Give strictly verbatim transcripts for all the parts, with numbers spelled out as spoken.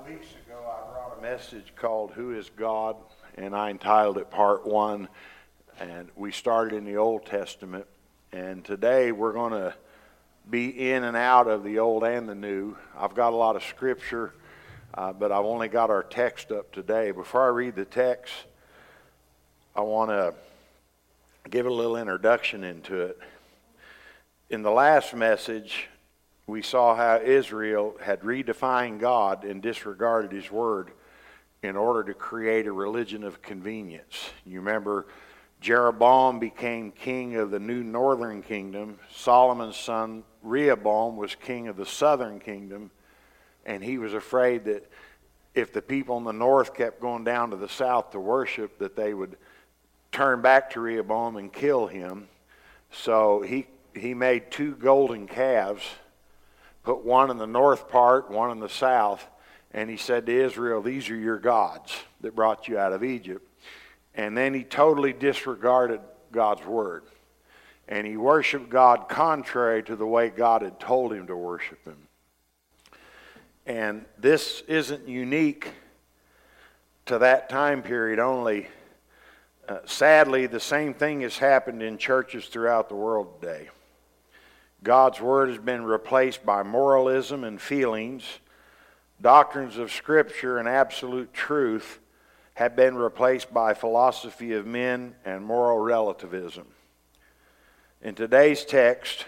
weeks ago, I brought a message called Who is God? And I entitled it Part One. And we started in the Old Testament. And today we're going to be in and out of the Old and the New. I've got a lot of scripture, uh, but I've only got our text up today. Before I read the text, I want to give a little introduction into it. In the last message, we saw how Israel had redefined God and disregarded His Word in order to create a religion of convenience. You remember Jeroboam became king of the new northern kingdom. Solomon's son Rehoboam was king of the southern kingdom, and he was afraid that if the people in the north kept going down to the south to worship, that they would turn back to Rehoboam and kill him. So he he made two golden calves, put one in the north part, one in the south, and he said to Israel, "These are your gods that brought you out of Egypt." And then he totally disregarded God's word. And he worshiped God contrary to the way God had told him to worship him. And this isn't unique to that time period only. Uh, sadly, the same thing has happened in churches throughout the world today. God's word has been replaced by moralism and feelings. Doctrines of Scripture and absolute truth have been replaced by philosophy of men and moral relativism. In today's text,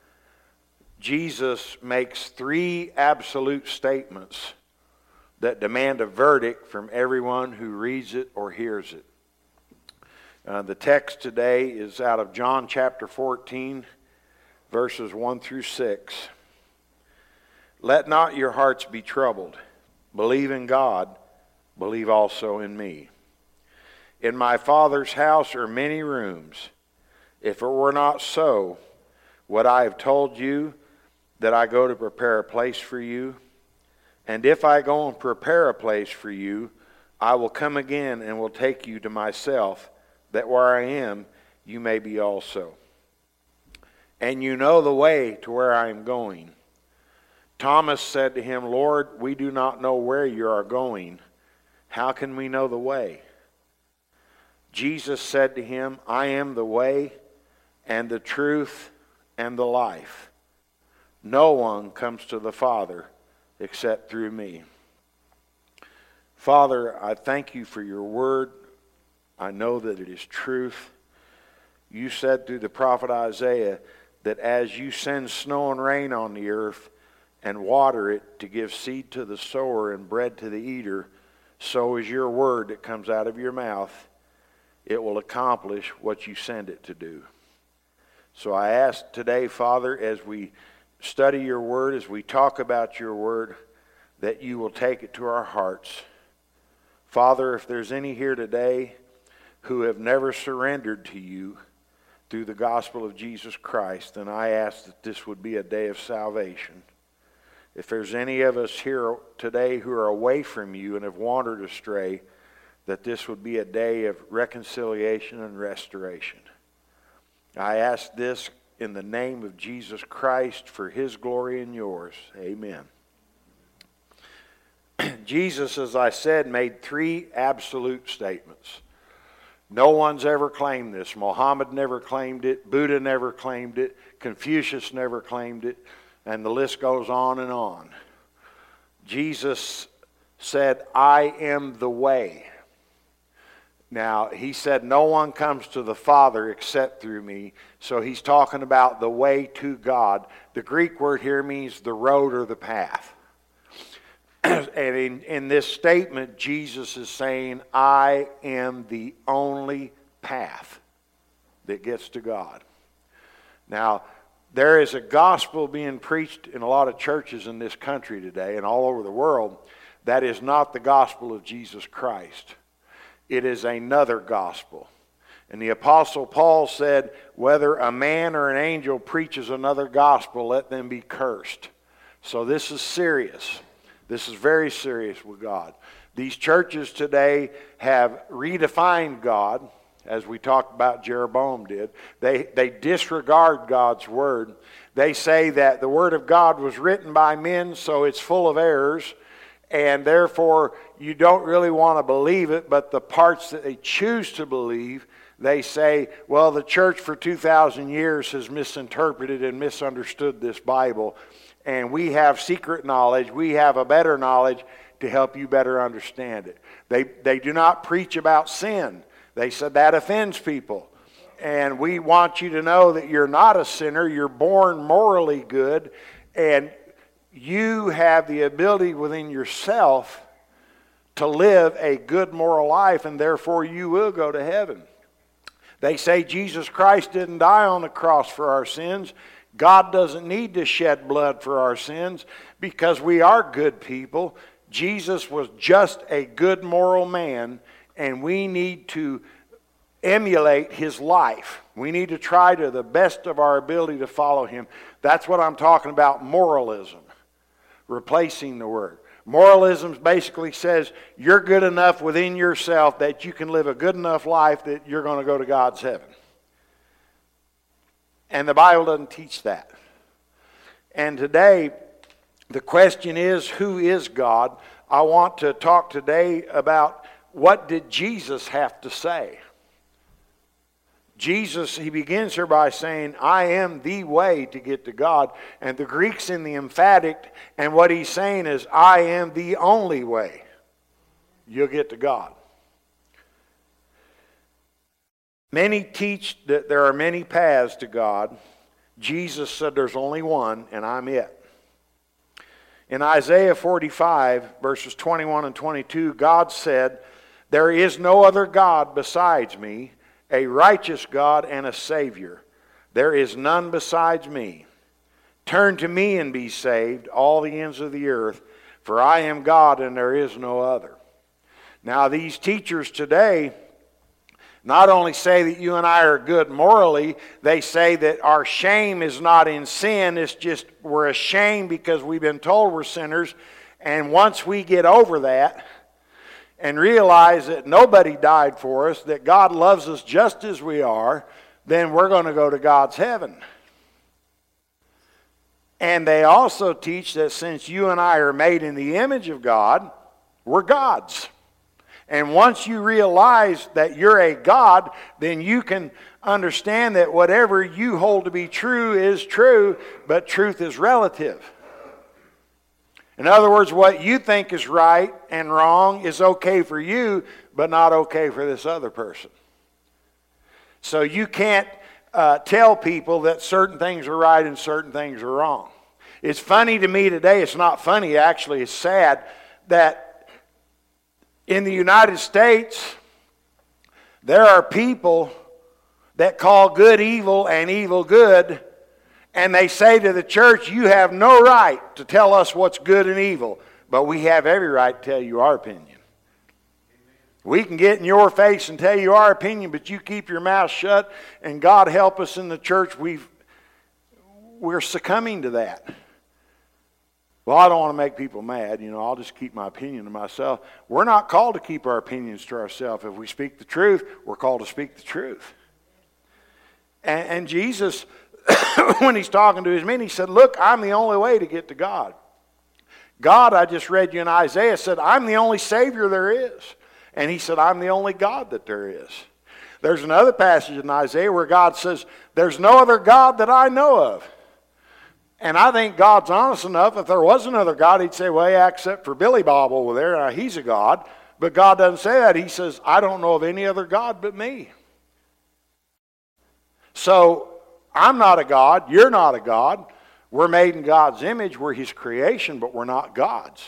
Jesus makes three absolute statements that demand a verdict from everyone who reads it or hears it. Uh, the text today is out of John chapter fourteen, verses one through six. "Let not your hearts be troubled. Believe in God. Believe also in me. In my Father's house are many rooms. If it were not so, would I have told you that I go to prepare a place for you? And if I go and prepare a place for you, I will come again and will take you to myself, that where I am, you may be also. And you know the way to where I am going." Thomas said to him, "Lord, we do not know where you are going. How can we know the way?" Jesus said to him, "I am the way and the truth and the life. No one comes to the Father except through me." Father, I thank you for your word. I know that it is truth. You said through the prophet Isaiah that as you send snow and rain on the earth and water it to give seed to the sower and bread to the eater, so is your word that comes out of your mouth. It will accomplish what you send it to do. So I ask today, Father, as we study your word, as we talk about your word, that you will take it to our hearts. Father, if there's any here today who have never surrendered to you through the gospel of Jesus Christ, then I ask that this would be a day of salvation. If there's any of us here today who are away from you and have wandered astray, that this would be a day of reconciliation and restoration. I ask this in the name of Jesus Christ for his glory and yours. Amen. Jesus, as I said, made three absolute statements. No one's ever claimed this. Muhammad never claimed it. Buddha never claimed it. Confucius never claimed it. And the list goes on and on. Jesus said, "I am the way." Now, he said, no one comes to the Father except through me. So he's talking about the way to God. The Greek word here means the road or the path. And in, in this statement, Jesus is saying, I am the only path that gets to God. Now, there is a gospel being preached in a lot of churches in this country today and all over the world that is not the gospel of Jesus Christ. It is another gospel. And the Apostle Paul said, whether a man or an angel preaches another gospel, let them be cursed. So this is serious. This is very serious with God. These churches today have redefined God, as we talked about Jeroboam did. They, they disregard God's word. They say that the word of God was written by men, so it's full of errors. and therefore you don't really want to believe it, but the parts that they choose to believe, they say, well, the church for two thousand years has misinterpreted and misunderstood this Bible, and we have secret knowledge, we have a better knowledge to help you better understand it. They, they do not preach about sin. They said that offends people. And we want you to know that you're not a sinner, you're born morally good, and you have the ability within yourself to live a good moral life, and therefore you will go to heaven. They say Jesus Christ didn't die on the cross for our sins. God doesn't need to shed blood for our sins because we are good people. Jesus was just a good moral man, and we need to emulate his life. We need to try to the best of our ability to follow him. That's what I'm talking about, moralism, replacing the word. Moralism basically says you're good enough within yourself that you can live a good enough life that you're going to go to God's heaven. And the Bible doesn't teach that. And today, the question is, who is God? I want to talk today about what did Jesus have to say. Jesus, he begins here by saying, I am the way to get to God. And the Greek's in the emphatic, and what he's saying is, I am the only way you'll get to God. Many teach that there are many paths to God. Jesus said there's only one, and I'm it. In Isaiah forty-five, verses twenty-one and twenty-two, God said, there is no other God besides me, a righteous God and a Savior. There is none besides me. Turn to me and be saved, all the ends of the earth, for I am God and there is no other. Now these teachers today not only say that you and I are good morally, they say that our shame is not in sin, it's just we're ashamed because we've been told we're sinners, and once we get over that and realize that nobody died for us, that God loves us just as we are, then we're going to go to God's heaven. And they also teach that since you and I are made in the image of God, we're God's. And once you realize that you're a God, then you can understand that whatever you hold to be true is true, but truth is relative. In other words, what you think is right and wrong is okay for you, but not okay for this other person. So you can't uh, tell people that certain things are right and certain things are wrong. It's funny to me today, it's not funny actually, it's sad, that in the United States, there are people that call good evil and evil good, and they say to the church, you have no right to tell us what's good and evil, but we have every right to tell you our opinion. We can get in your face and tell you our opinion, but you keep your mouth shut, and God help us in the church, we've, we're succumbing to that. Well, I don't want to make people mad, you know, I'll just keep my opinion to myself. We're not called to keep our opinions to ourselves. If we speak the truth, we're called to speak the truth. And, and Jesus, when he's talking to his men, he said, look, I'm the only way to get to God. God, I just read you in Isaiah, said, I'm the only Savior there is. And he said, I'm the only God that there is. There's another passage in Isaiah where God says, there's no other God that I know of. And I think God's honest enough. If there was another God, he'd say, well, yeah, except for Billy Bob over there, uh, he's a God. But God doesn't say that. He says, I don't know of any other God but me. So, I'm not a God. You're not a God. We're made in God's image. We're his creation, but we're not God's.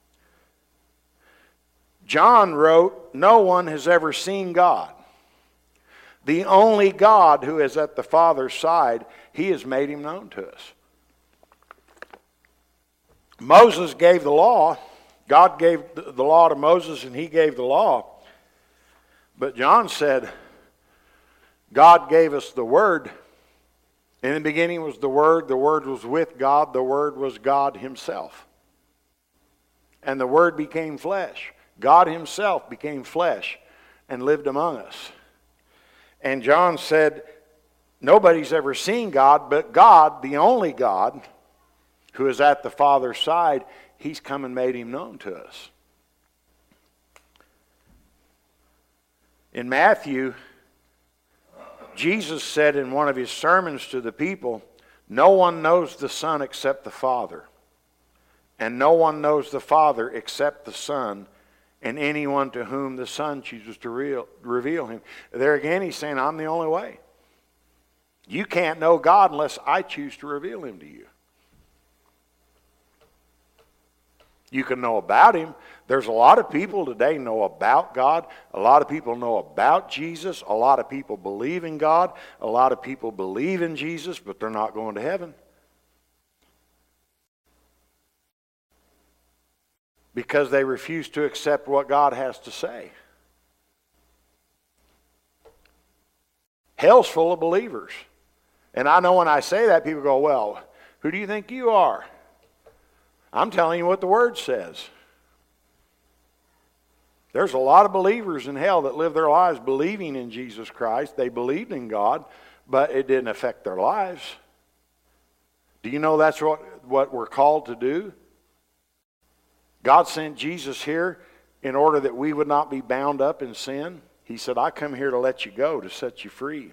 John wrote, no one has ever seen God. The only God who is at the Father's side, he has made him known to us. Moses gave the law. God gave the law to Moses and he gave the law. But John said, God gave us the Word. In the beginning was the Word. The Word was with God. The Word was God himself. And the Word became flesh. God himself became flesh and lived among us. And John said, nobody's ever seen God, but God, the only God, who is at the Father's side, He's come and made him known to us. In Matthew, Jesus said in one of his sermons to the people, no one knows the Son except the Father, and no one knows the Father except the Son, and anyone to whom the Son chooses to real, reveal him. There again, he's saying, I'm the only way. You can't know God unless I choose to reveal him to you. You can know about him. There's a lot of people today know about God. A lot of people know about Jesus. A lot of people believe in God. A lot of people believe in Jesus, but they're not going to heaven. Because they refuse to accept what God has to say. Hell's full of believers. And I know when I say that, people go, well, who do you think you are? I'm telling you what the Word says. There's a lot of believers in hell that live their lives believing in Jesus Christ. They believed in God, but it didn't affect their lives. Do you know that's what, what we're called to do? God sent Jesus here in order that we would not be bound up in sin. He said, I come here to let you go, to set you free.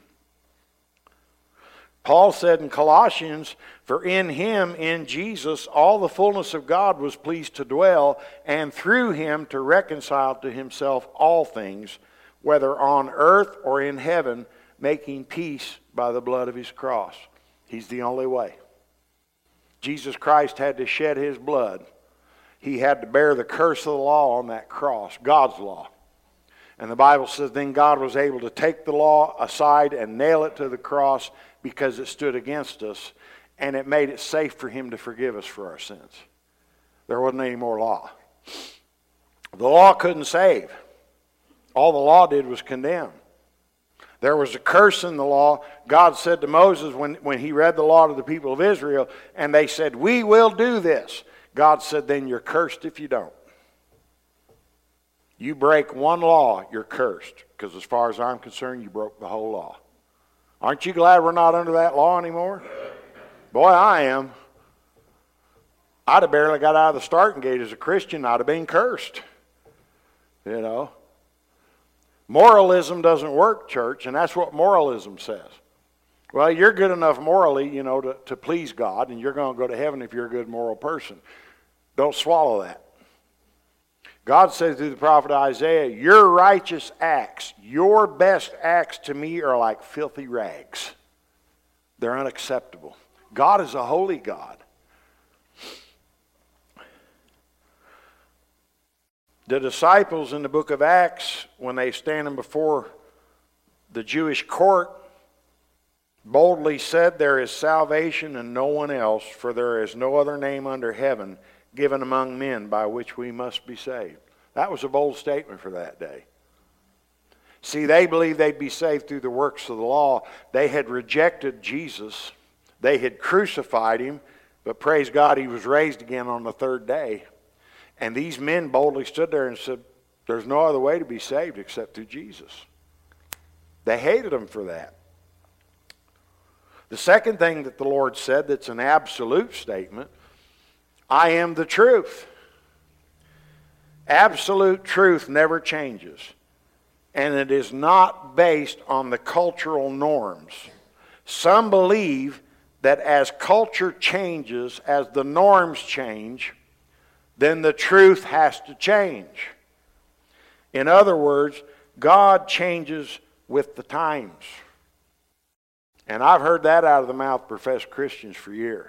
Paul said in Colossians, for in him, in Jesus, all the fullness of God was pleased to dwell, and through him to reconcile to himself all things, whether on earth or in heaven, making peace by the blood of his cross. He's the only way. Jesus Christ had to shed his blood. He had to bear the curse of the law on that cross, God's law. And the Bible says then God was able to take the law aside and nail it to the cross because it stood against us, and it made it safe for him to forgive us for our sins. There wasn't any more law. The law couldn't save. All the law did was condemn. There was a curse in the law. God said to Moses when, when he read the law to the people of Israel, and they said, we will do this. God said, then you're cursed if you don't. You break one law, you're cursed. Because as far as I'm concerned, you broke the whole law. Aren't you glad we're not under that law anymore? Boy, I am. I'd have barely got out of the starting gate as a Christian. I'd have been cursed. You know. Moralism doesn't work, church, and that's what moralism says. Well, you're good enough morally, you know, to, to please God, and you're going to go to heaven if you're a good moral person. Don't swallow that. God says through the prophet Isaiah, your righteous acts, your best acts to me are like filthy rags. They're unacceptable. God is a holy God. The disciples in the book of Acts, when they stand before the Jewish court, boldly said, there is salvation in no one else, for there is no other name under heaven given among men by which we must be saved. That was a bold statement for that day. See, they believed they'd be saved through the works of the law. They had rejected Jesus. They had crucified him, but praise God, he was raised again on the third day. And these men boldly stood there and said, there's no other way to be saved except through Jesus. They hated him for that. The second thing that the Lord said that's an absolute statement, I am the truth. Absolute truth never changes. And it is not based on the cultural norms. Some believe that as culture changes, as the norms change, then the truth has to change. In other words, God changes with the times. And I've heard that out of the mouth of professed Christians for years.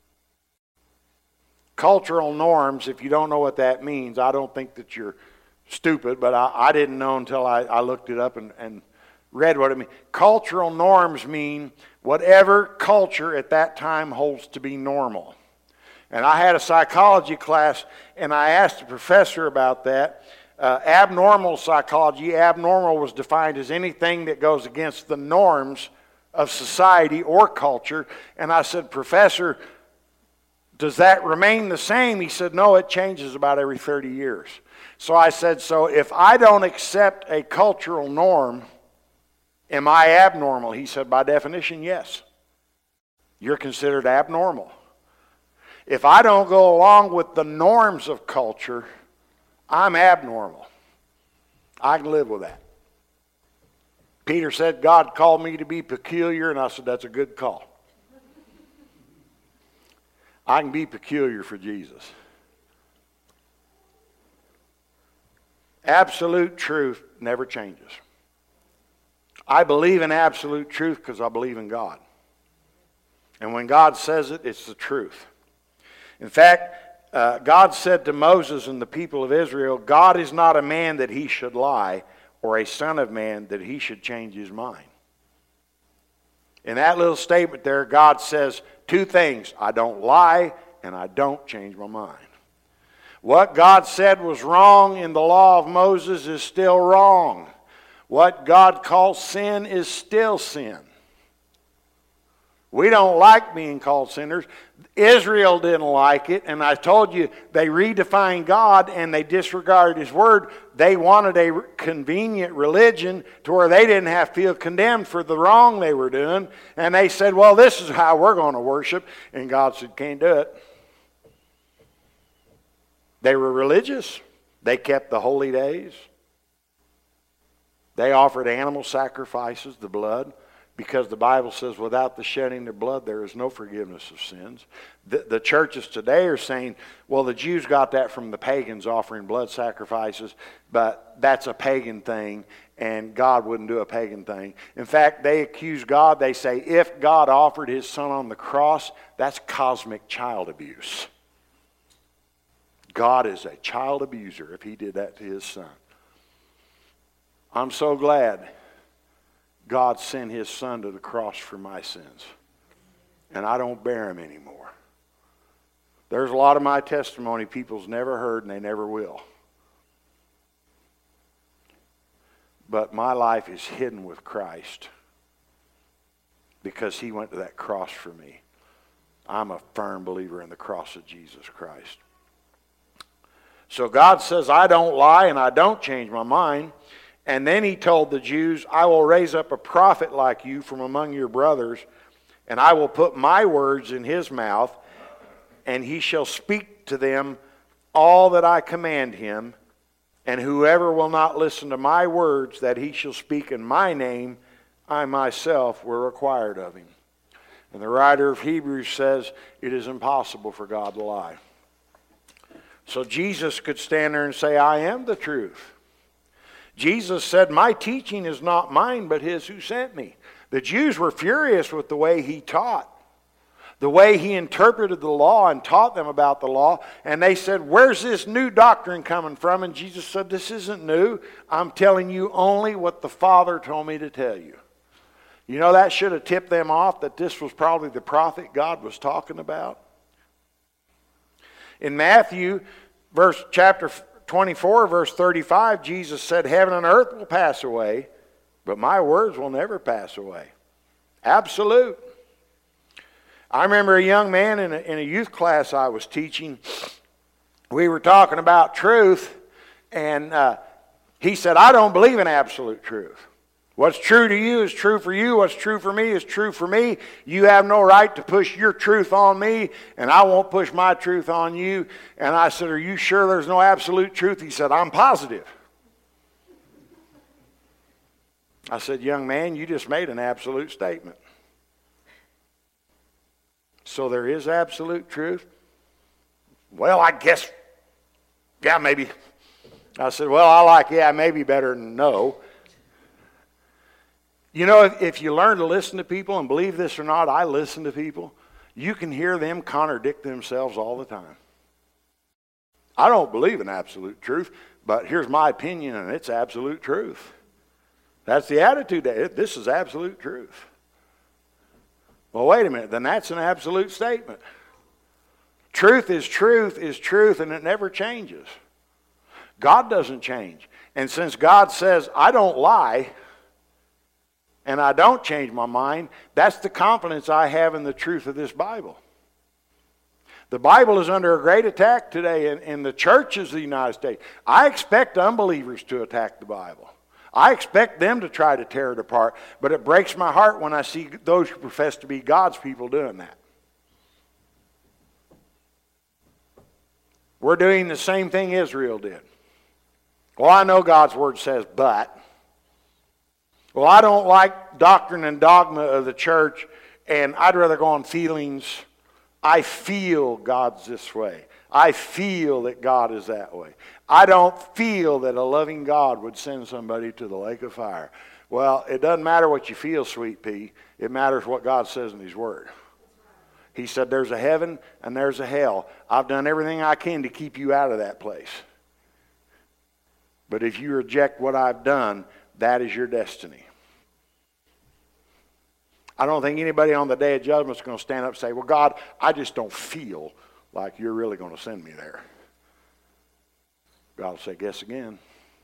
Cultural norms, if you don't know what that means, I don't think that you're stupid, but I, I didn't know until I, I looked it up and, and read what it means. Cultural norms mean whatever culture at that time holds to be normal. And I had a psychology class, and I asked the professor about that. Uh, abnormal psychology, abnormal was defined as anything that goes against the norms of society or culture. And I said, Professor, does that remain the same? He said, no, it changes about every thirty years. So I said, so if I don't accept a cultural norm, am I abnormal? He said, by definition, yes. You're considered abnormal. If I don't go along with the norms of culture, I'm abnormal. I can live with that. Peter said, God called me to be peculiar, and I said, that's a good call. I can be peculiar for Jesus. Absolute truth never changes. I believe in absolute truth because I believe in God. And when God says it, it's the truth. In fact, uh, God said to Moses and the people of Israel, God is not a man that he should lie, or a son of man that he should change his mind. In that little statement there, God says two things. I don't lie, and I don't change my mind. What God said was wrong in the law of Moses is still wrong. What God calls sin is still sin. We don't like being called sinners. Israel didn't like it, and I told you they redefined God and they disregarded His Word. They wanted a convenient religion to where they didn't have to feel condemned for the wrong they were doing. And they said, well, this is how we're going to worship. And God said, can't do it. They were religious. They kept the holy days. They offered animal sacrifices, the blood, because the Bible says without the shedding of blood there is no forgiveness of sins. The, the churches today are saying, well, the Jews got that from the pagans offering blood sacrifices, but that's a pagan thing, and God wouldn't do a pagan thing. In fact, they accuse God. They say if God offered His Son on the cross, that's cosmic child abuse. God is a child abuser if He did that to His Son. I'm so glad God sent His Son to the cross for my sins. And I don't bear them anymore. There's a lot of my testimony people's never heard and they never will. But my life is hidden with Christ because He went to that cross for me. I'm a firm believer in the cross of Jesus Christ. So God says, I don't lie and I don't change my mind. And then He told the Jews, I will raise up a prophet like you from among your brothers, and I will put my words in his mouth, and he shall speak to them all that I command him. And whoever will not listen to my words that he shall speak in my name, I myself will require it of him. And the writer of Hebrews says, it is impossible for God to lie. So Jesus could stand there and say, I am the truth. Jesus said, my teaching is not mine, but His who sent me. The Jews were furious with the way He taught, the way He interpreted the law and taught them about the law. And they said, where's this new doctrine coming from? And Jesus said, this isn't new. I'm telling you only what the Father told me to tell you. You know, that should have tipped them off that this was probably the prophet God was talking about. In Matthew, verse chapter twenty-four, verse thirty-five, Jesus said, heaven and earth will pass away, but my words will never pass away. Absolute. I remember a young man in a, in a youth class I was teaching. We were talking about truth, and uh, he said, I don't believe in absolute truth. What's true to you is true for you. What's true for me is true for me. You have no right to push your truth on me, and I won't push my truth on you. And I said, are you sure there's no absolute truth? He said, I'm positive. I said, young man, you just made an absolute statement. So there is absolute truth? Well, I guess, yeah, maybe. I said, well, I like yeah, maybe better than no. You know, if, if you learn to listen to people, and believe this or not, I listen to people, you can hear them contradict themselves all the time. I don't believe in absolute truth, but here's my opinion, and it's absolute truth. That's the attitude. This is absolute truth. Well, wait a minute, then that's an absolute statement. Truth is truth is truth, and it never changes. God doesn't change. And since God says, I don't lie, and I don't change my mind, that's the confidence I have in the truth of this Bible. The Bible is under a great attack today in, in the churches of the United States. I expect unbelievers to attack the Bible. I expect them to try to tear it apart, but it breaks my heart when I see those who profess to be God's people doing that. We're doing the same thing Israel did. Well, I know God's Word says, but. Well, I don't like doctrine and dogma of the church, and I'd rather go on feelings. I feel God's this way. I feel that God is that way. I don't feel that a loving God would send somebody to the lake of fire. Well, it doesn't matter what you feel, sweet pea. It matters what God says in His Word. He said there's a heaven and there's a hell. I've done everything I can to keep you out of that place. But if you reject what I've done, that is your destiny. I don't think anybody on the day of judgment is going to stand up and say, well, God, I just don't feel like you're really going to send me there. God will say, guess again.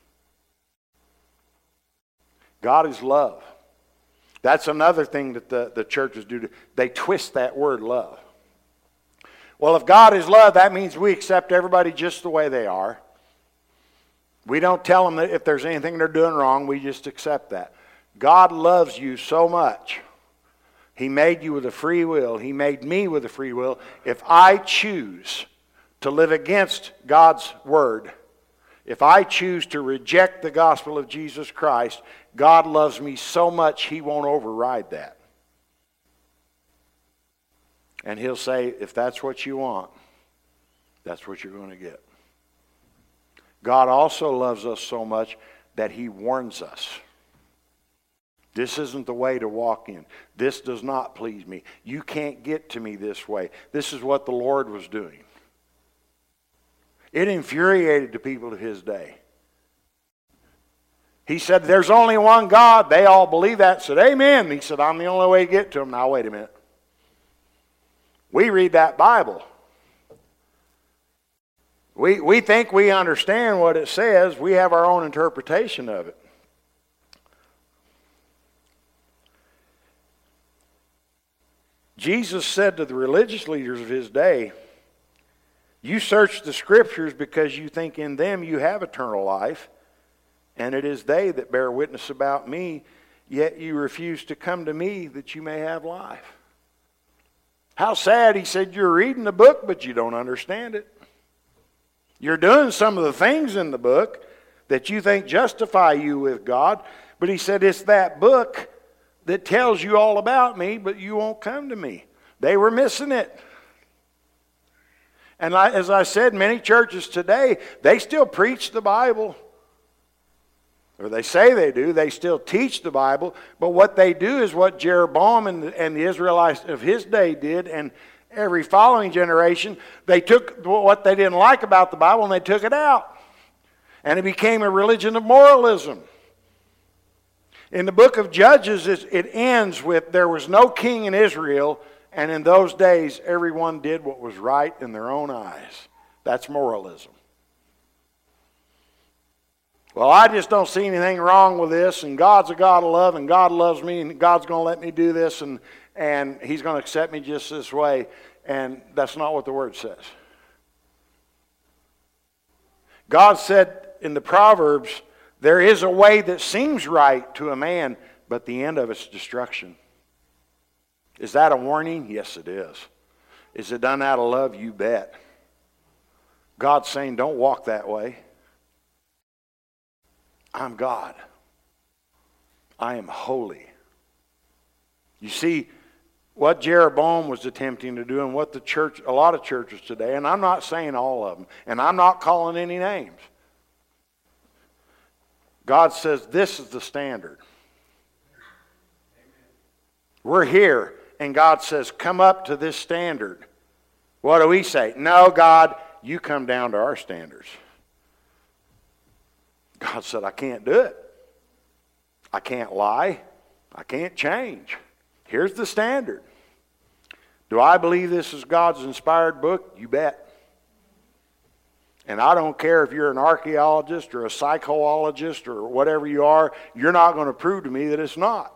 God is love. That's another thing that the, the churches do. They twist that word love. Well, if God is love, that means we accept everybody just the way they are. We don't tell them that if there's anything they're doing wrong, we just accept that. God loves you so much. He made you with a free will. He made me with a free will. If I choose to live against God's word, if I choose to reject the gospel of Jesus Christ, God loves me so much He won't override that. And He'll say, if that's what you want, that's what you're going to get. God also loves us so much that He warns us. This isn't the way to walk in. This does not please me. You can't get to me this way. This is what the Lord was doing. It infuriated the people of His day. He said, there's only one God. They all believe that. Said, amen. He said, I'm the only way to get to Him. Now, wait a minute. We read that Bible. We, we think we understand what it says. We have our own interpretation of it. Jesus said to the religious leaders of His day, you search the Scriptures because you think in them you have eternal life, and it is they that bear witness about me, yet you refuse to come to me that you may have life. How sad, He said, you're reading the book, but you don't understand it. You're doing some of the things in the book that you think justify you with God, but He said it's that book that tells you all about me, but you won't come to me. They were missing it. And I, as I said, many churches today, they still preach the Bible. Or they say they do. They still teach the Bible. But what they do is what Jeroboam and the, and the Israelites of his day did, and every following generation, they took what they didn't like about the Bible and they took it out. And it became a religion of moralism. In the book of Judges, it ends with, there was no king in Israel, and in those days, everyone did what was right in their own eyes. That's moralism. Well, I just don't see anything wrong with this, and God's a God of love, and God loves me, and God's going to let me do this, and, and He's going to accept me just this way. And that's not what the Word says. God said in the Proverbs, there is a way that seems right to a man, but the end of it's destruction. Is that a warning? Yes, it is. Is it done out of love? You bet. God's saying, don't walk that way. I'm God. I am holy. You see, what Jeroboam was attempting to do and what the church, a lot of churches today, and I'm not saying all of them, and I'm not calling any names. God says this is the standard. We're here, and God says, come up to this standard. What do we say? No, God, you come down to our standards. God said, I can't do it. I can't lie. I can't change. Here's the standard. Do I believe this is God's inspired book? You bet. And I don't care if you're an archaeologist or a psychologist or whatever you are, you're not going to prove to me that it's not.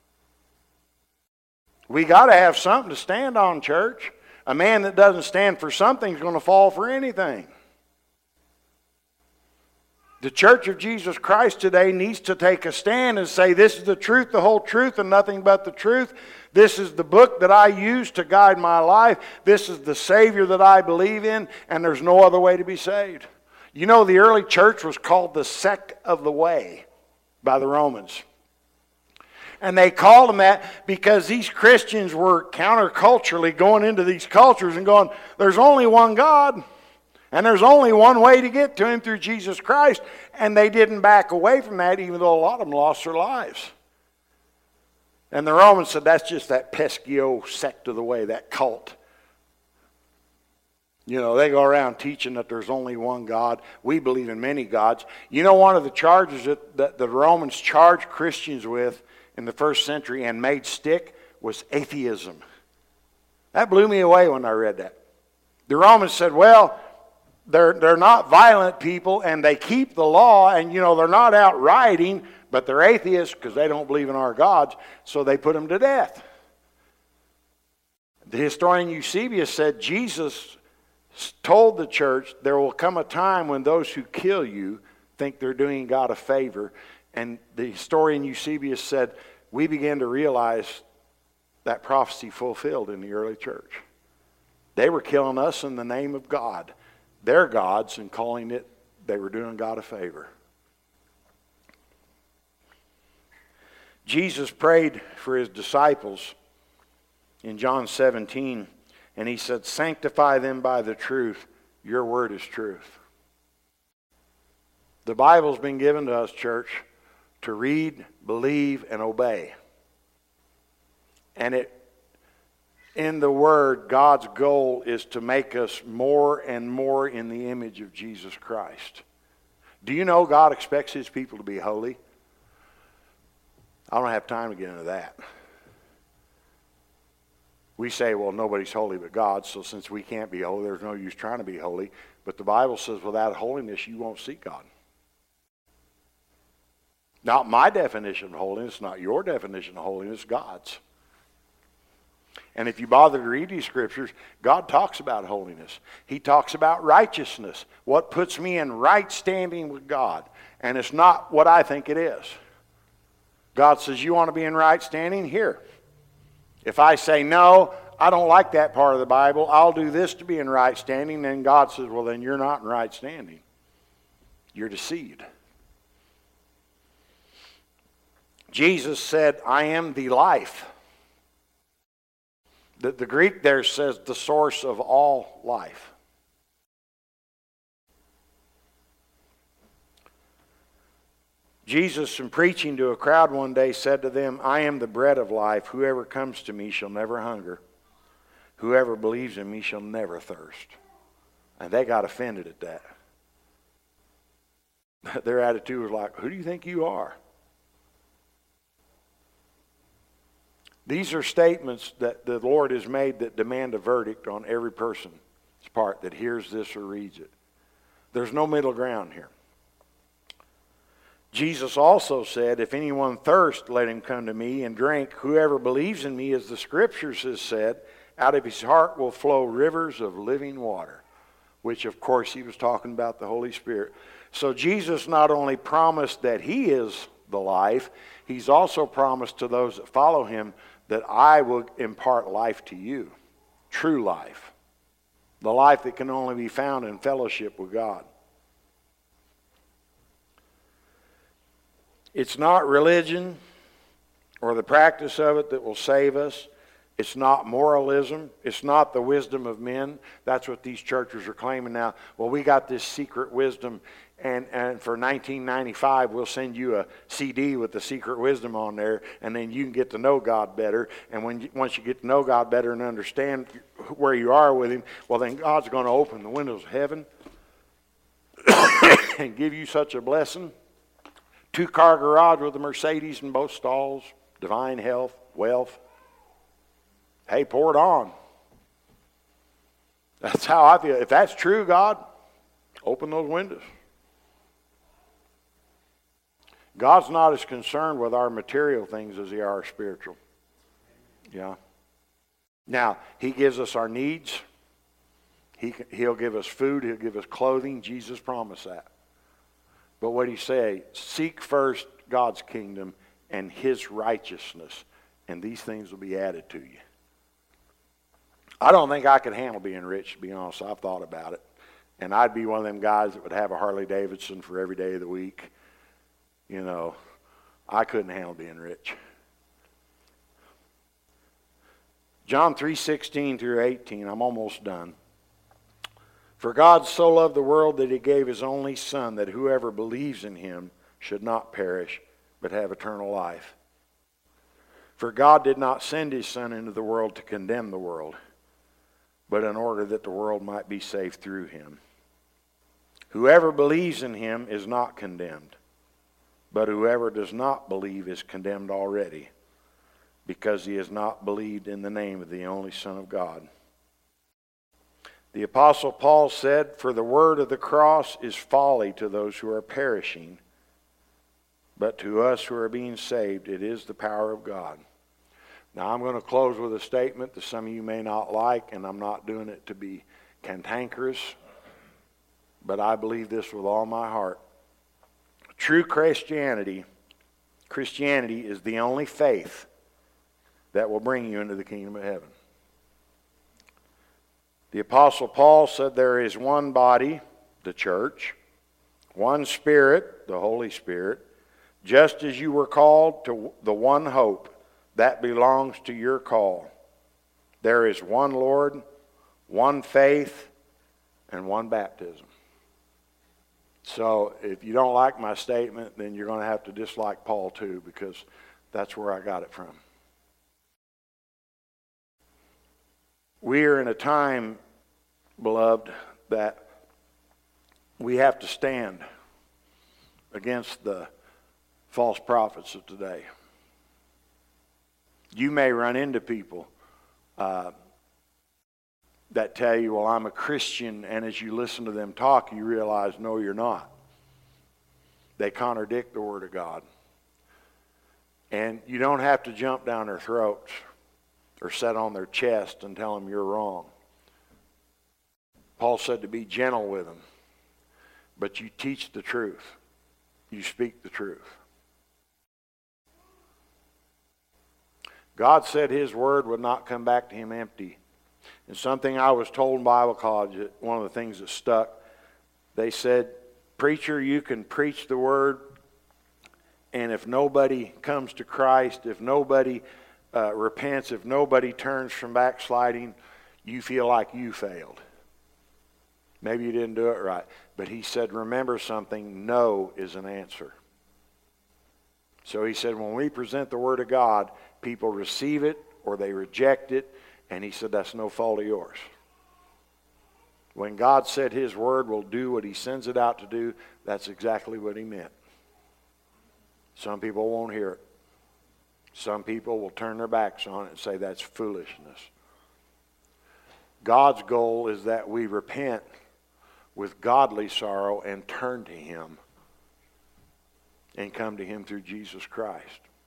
We got to have something to stand on, church. A man that doesn't stand for something is going to fall for anything. The Church of Jesus Christ today needs to take a stand and say, this is the truth, the whole truth, and nothing but the truth. This is the book that I use to guide my life. This is the Savior that I believe in, and there's no other way to be saved. You know, the early church was called the sect of the way by the Romans. And they called them that because these Christians were counterculturally going into these cultures and going, there's only one God. And there's only one way to get to Him, through Jesus Christ. And they didn't back away from that, even though a lot of them lost their lives. And the Romans said, that's just that pesky old sect of the way, that cult. You know, they go around teaching that there's only one God. We believe in many gods. You know, one of the charges that, that the Romans charged Christians with in the first century and made stick was atheism. That blew me away when I read that. The Romans said, well, They're, they're not violent people, and they keep the law, and, you know, they're not out rioting, but they're atheists because they don't believe in our gods, so they put them to death. The historian Eusebius said Jesus told the church, there will come a time when those who kill you think they're doing God a favor. And the historian Eusebius said, we began to realize that prophecy fulfilled in the early church. They were killing us in the name of God, their gods, and calling it they were doing God a favor. Jesus prayed for His disciples in John seventeen, and He said, sanctify them by the truth. Your word is truth. The Bible's been given to us, church, to read, believe, and obey. And it in the Word, God's goal is to make us more and more in the image of Jesus Christ. Do you know God expects His people to be holy? I don't have time to get into that. We say, well, nobody's holy but God, so since we can't be holy, there's no use trying to be holy. But the Bible says without holiness, you won't see God. Not my definition of holiness, not your definition of holiness, God's. And if you bother to read these scriptures, God talks about holiness. He talks about righteousness. What puts me in right standing with God. And it's not what I think it is. God says, you want to be in right standing? Here. If I say, no, I don't like that part of the Bible, I'll do this to be in right standing, then God says, well, then you're not in right standing. You're deceived. Jesus said, I am the life. The, the Greek there says the source of all life. Jesus, in preaching to a crowd one day, said to them, I am the bread of life. Whoever comes to me shall never hunger. Whoever believes in me shall never thirst. And they got offended at that. Their attitude was like, who do you think you are? These are statements that the Lord has made that demand a verdict on every person's part that hears this or reads it. There's no middle ground here. Jesus also said, if anyone thirst, let him come to me and drink. Whoever believes in me, as the Scriptures has said, out of his heart will flow rivers of living water. Which, of course, he was talking about the Holy Spirit. So Jesus not only promised that He is the life, He's also promised to those that follow Him that I will impart life to you. True life. The life that can only be found in fellowship with God. It's not religion or the practice of it that will save us. It's not moralism. It's not the wisdom of men. That's what these churches are claiming now. Well, we got this secret wisdom, and, and for nineteen ninety-five, we'll send you a C D with the secret wisdom on there, and then you can get to know God better. And when you, once you get to know God better and understand where you are with Him, well, then God's going to open the windows of heaven and give you such a blessing. Two-car garage with a Mercedes in both stalls, divine health, wealth. Hey, pour it on. That's how I feel. If that's true, God, open those windows. God's not as concerned with our material things as He are our spiritual. Yeah. Now, He gives us our needs. He, he'll give us food. He'll give us clothing. Jesus promised that. But what did he say? Seek first God's kingdom and his righteousness, and these things will be added to you. I don't think I could handle being rich, to be honest. I've thought about it. And I'd be one of them guys that would have a Harley Davidson for every day of the week. You know, I couldn't handle being rich. John three sixteen through eighteen, I'm almost done. For God so loved the world that he gave his only Son, that whoever believes in him should not perish, but have eternal life. For God did not send his Son into the world to condemn the world, but in order that the world might be saved through him. Whoever believes in him is not condemned, but whoever does not believe is condemned already, because he has not believed in the name of the only Son of God. The Apostle Paul said, for the word of the cross is folly to those who are perishing, but to us who are being saved, it is the power of God. Now I'm going to close with a statement that some of you may not like, and I'm not doing it to be cantankerous, but I believe this with all my heart. True Christianity, Christianity is the only faith that will bring you into the kingdom of heaven. The Apostle Paul said there is one body, the church, one Spirit, the Holy Spirit, just as you were called to the one hope that belongs to your call. There is one Lord, one faith, and one baptism. So if you don't like my statement, then you're going to have to dislike Paul too, because that's where I got it from. We are in a time, beloved, that we have to stand against the false prophets of today. You may run into people uh, that tell you, well, I'm a Christian, and as you listen to them talk, you realize, no, you're not. They contradict the Word of God. And you don't have to jump down their throats or sit on their chest and tell them you're wrong. Paul said to be gentle with them, but you teach the truth. You speak the truth. God said his word would not come back to him empty. And something I was told in Bible college, one of the things that stuck, they said, preacher, you can preach the word, and if nobody comes to Christ, if nobody uh, repents, if nobody turns from backsliding, you feel like you failed. Maybe you didn't do it right. But he said, remember something, no is an answer. So he said, when we present the Word of God, people receive it or they reject it, and he said, that's no fault of yours. When God said his Word will do what he sends it out to do, that's exactly what he meant. Some people won't hear it. Some people will turn their backs on it and say that's foolishness. God's goal is that we repent with godly sorrow and turn to him and come to him through Jesus Christ.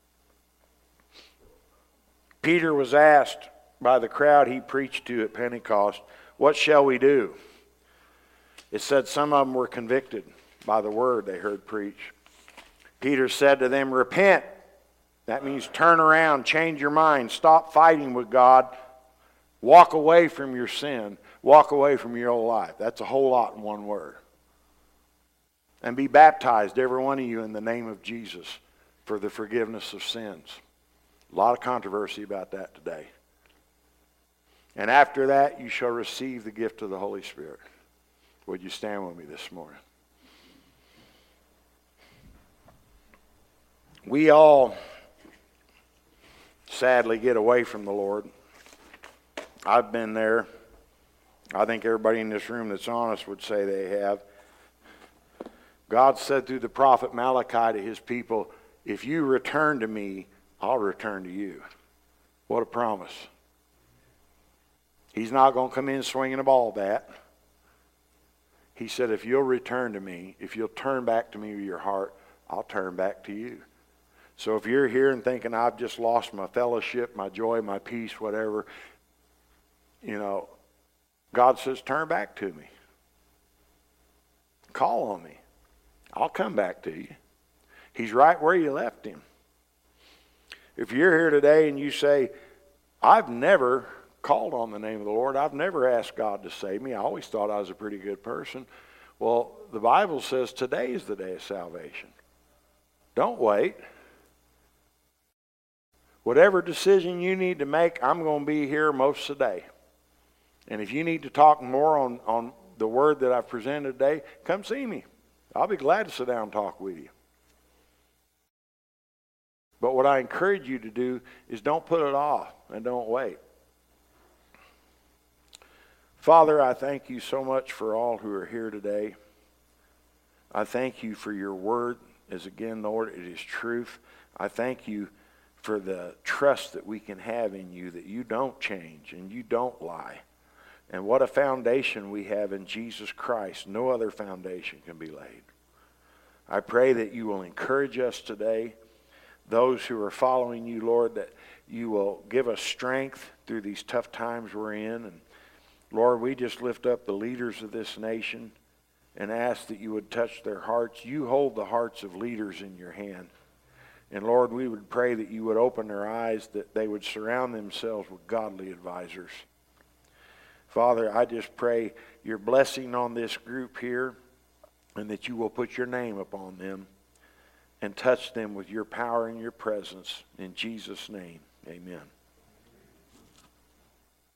Peter was asked by the crowd he preached to at Pentecost, what shall we do? It said some of them were convicted by the word they heard preached. Peter said to them, repent. That means turn around, change your mind, stop fighting with God, walk away from your sin, walk away from your old life. That's a whole lot in one word. And be baptized, every one of you, in the name of Jesus for the forgiveness of sins. A lot of controversy about that today. And after that, you shall receive the gift of the Holy Spirit. Would you stand with me this morning? We all sadly get away from the Lord. I've been there. I think everybody in this room that's honest would say they have. God said through the prophet Malachi to his people, if you return to me, I'll return to you. What a promise. He's not going to come in swinging a ball bat. He said, if you'll return to me, if you'll turn back to me with your heart, I'll turn back to you. So if you're here and thinking, I've just lost my fellowship, my joy, my peace, whatever, you know, God says, turn back to me. Call on me. I'll come back to you. He's right where you left him. If you're here today and you say, I've never called on the name of the Lord, I've never asked God to save me, I always thought I was a pretty good person. Well, the Bible says today is the day of salvation. Don't wait. Whatever decision you need to make, I'm going to be here most of the day. And if you need to talk more on, on the word that I've presented today, come see me. I'll be glad to sit down and talk with you. But what I encourage you to do is don't put it off and don't wait. Father, I thank you so much for all who are here today. I thank you for your word, as again, Lord, it is truth. I thank you for the trust that we can have in you, that you don't change and you don't lie. And what a foundation we have in Jesus Christ. No other foundation can be laid. I pray that you will encourage us today, those who are following you, Lord, that you will give us strength through these tough times we're in. And Lord, we just lift up the leaders of this nation and ask that you would touch their hearts. You hold the hearts of leaders in your hand. And Lord, we would pray that you would open their eyes, that they would surround themselves with godly advisors. Father, I just pray your blessing on this group here, and that you will put your name upon them and touch them with your power and your presence. In Jesus' name, amen.